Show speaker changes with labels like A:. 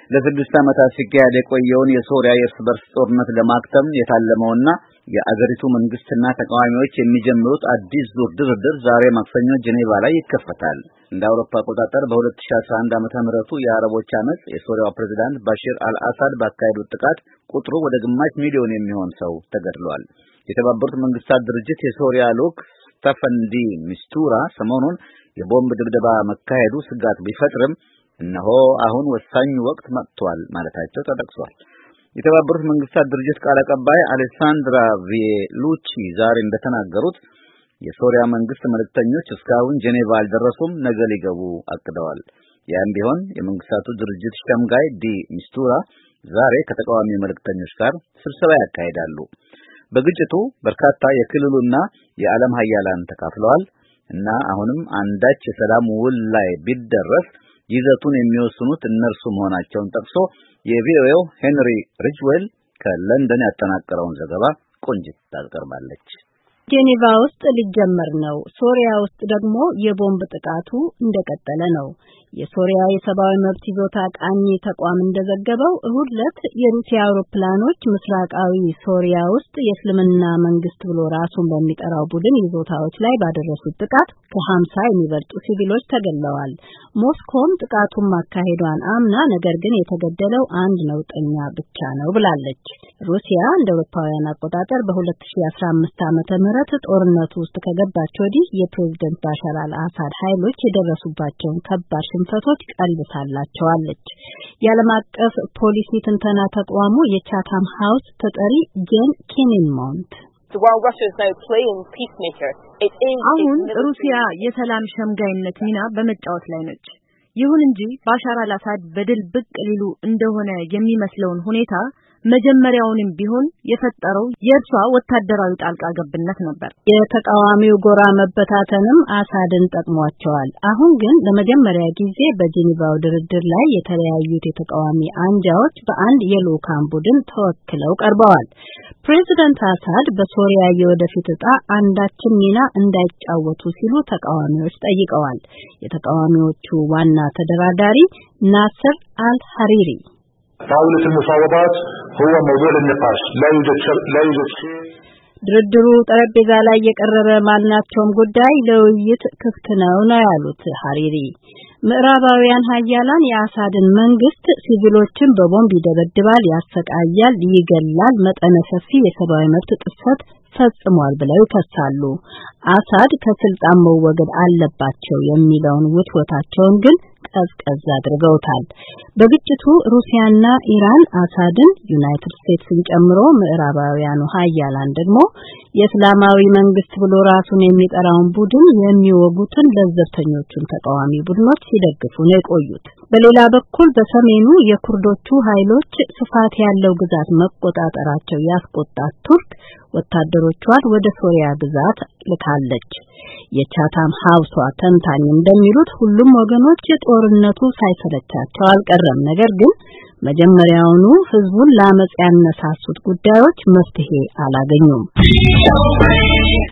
A: ለስድስት ዓመታት ሲካሄድ የቆየውን የሶሪያ የእርስ በርስ ጦርነት ለማክተም የታለመውና የአገሪቱ መንግስትና ተቃዋሚዎች የሚጀምሩት አዲስ ዙር ድርድር ዛሬ ማክሰኞ ጄኔቫ ላይ ይከፈታል። እንደ አውሮፓ አቆጣጠር በ2011 ዓመተ ምህረቱ የአረቦች አመጽ የሶሪያው ፕሬዝዳንት ባሽር አልአሳድ ባካሄዱት ጥቃት ቁጥሩ ወደ ግማሽ ሚሊዮን የሚሆን ሰው ተገድሏል። የተባበሩት መንግስታት ድርጅት የሶሪያ ልዑክ ስቴፈን ዲ ሚስቱራ ሰሞኑን የቦምብ ድብደባ መካሄዱ ስጋት ቢፈጥርም እነሆ አሁን ወሳኝ ወቅት መጥቷል ማለታቸው ተጠቅሷል። የተባበሩት መንግስታት ድርጅት ቃል አቀባይ አሌሳንድራ ቪየሉቺ ዛሬ እንደተናገሩት የሶሪያ መንግስት መልእክተኞች እስካሁን ጄኔቫ አልደረሱም፣ ነገ ሊገቡ አቅደዋል። ያም ቢሆን የመንግስታቱ ድርጅት ሸምጋይ ዲ ሚስቱራ ዛሬ ከተቃዋሚ መልእክተኞች ጋር ስብሰባ ያካሂዳሉ። በግጭቱ በርካታ የክልሉና የዓለም ሀያላን ተካፍለዋል እና አሁንም አንዳች የሰላም ውል ላይ ቢደረስ ይዘቱን የሚወስኑት እነርሱ መሆናቸውን ጠቅሶ የቪኦኤው ሄንሪ ሪጅዌል ከለንደን ያጠናቀረውን ዘገባ ቆንጅት ታቀርባለች።
B: ጄኔቫ ውስጥ ሊጀመር ነው። ሶሪያ ውስጥ ደግሞ የቦምብ ጥቃቱ እንደቀጠለ ነው። የሶሪያ የሰብአዊ መብት ይዞታ ቃኝ ተቋም እንደዘገበው እሁድ ዕለት የሩሲያ አውሮፕላኖች ምስራቃዊ ሶሪያ ውስጥ የእስልምና መንግስት ብሎ ራሱን በሚጠራው ቡድን ይዞታዎች ላይ ባደረሱት ጥቃት ከ50 የሚበልጡ ሲቪሎች ተገድለዋል። ሞስኮም ጥቃቱን ማካሄዷን አምና ነገር ግን የተገደለው አንድ ነውጠኛ ብቻ ነው ብላለች። ሩሲያ እንደ አውሮፓውያን አቆጣጠር በ2015 ዓመተ ምህረት ጦርነቱ ውስጥ ከገባች ወዲህ የፕሬዝዳንት ባሻር አልአሳድ ኃይሎች የደረሱባቸውን ከባድ ሽንፈቶች ቀልብሳላቸዋለች። የዓለም አቀፍ ፖሊሲ ትንተና ተቋሙ የቻታም ሃውስ ተጠሪ ጄን ኪኒንሞንት
C: አሁን ሩሲያ የሰላም ሸምጋይነት ሚና በመጫወት ላይ ነች። ይሁን እንጂ ባሻር አልአሳድ በድል ብቅ ሊሉ እንደሆነ የሚመስለውን ሁኔታ መጀመሪያውንም ቢሆን የፈጠረው የእርሷ ወታደራዊ ጣልቃ ገብነት ነበር።
B: የተቃዋሚው ጎራ መበታተንም አሳድን ጠቅሟቸዋል። አሁን ግን ለመጀመሪያ ጊዜ በጄኔቫው ድርድር ላይ የተለያዩት የተቃዋሚ አንጃዎች በአንድ የልኡካን ቡድን ተወክለው ቀርበዋል። ፕሬዝዳንት አሳድ በሶሪያ የወደፊት ዕጣ አንዳችም ሚና እንዳይጫወቱ ሲሉ ተቃዋሚዎች ጠይቀዋል። የተቃዋሚዎቹ ዋና ተደራዳሪ ናስር አል-ሐሪሪ
D: طاولة المفاوضات هو موضوع النقاش لا يوجد شيء
B: ድርድሩ ጠረጴዛ ላይ የቀረበ ማናቸውም ጉዳይ ለውይይት ክፍት ነው ያሉት ሐሪሪ ምዕራባውያን ሀያላን የአሳድን መንግስት ሲቪሎችን በቦምብ ይደበድባል፣ ያሰቃያል፣ ይገላል፣ መጠነ ሰፊ የሰብአዊ መብት ጥሰት ፈጽሟል ብለው ይከሳሉ። አሳድ ከስልጣን መወገድ አለባቸው የሚለውን ውትወታቸውን ግን ቀዝቀዝ አድርገውታል። በግጭቱ ሩሲያና ኢራን አሳድን፣ ዩናይትድ ስቴትስን ጨምሮ ምዕራባውያኑ ሀያላን ደግሞ የእስላማዊ መንግስት ብሎ ራሱን የሚጠራውን ቡድን የሚወጉትን ለዘብተኞቹን ተቃዋሚ ቡድኖች ሲደግፉ ነው የቆዩት። በሌላ በኩል በሰሜኑ የኩርዶቹ ኃይሎች ስፋት ያለው ግዛት መቆጣጠራቸው ያስቆጣት ቱርክ ወታደሮቿን ወደ ሶሪያ ግዛት ልካለች። የቻታም ሃውሷ ተንታኝ እንደሚሉት ሁሉም ወገኖች ጦርነቱ ሳይሰለቻቸው አልቀረም። ነገር ግን መጀመሪያውኑ ህዝቡን ለአመጽ ያነሳሱት ጉዳዮች መፍትሄ አላገኙም።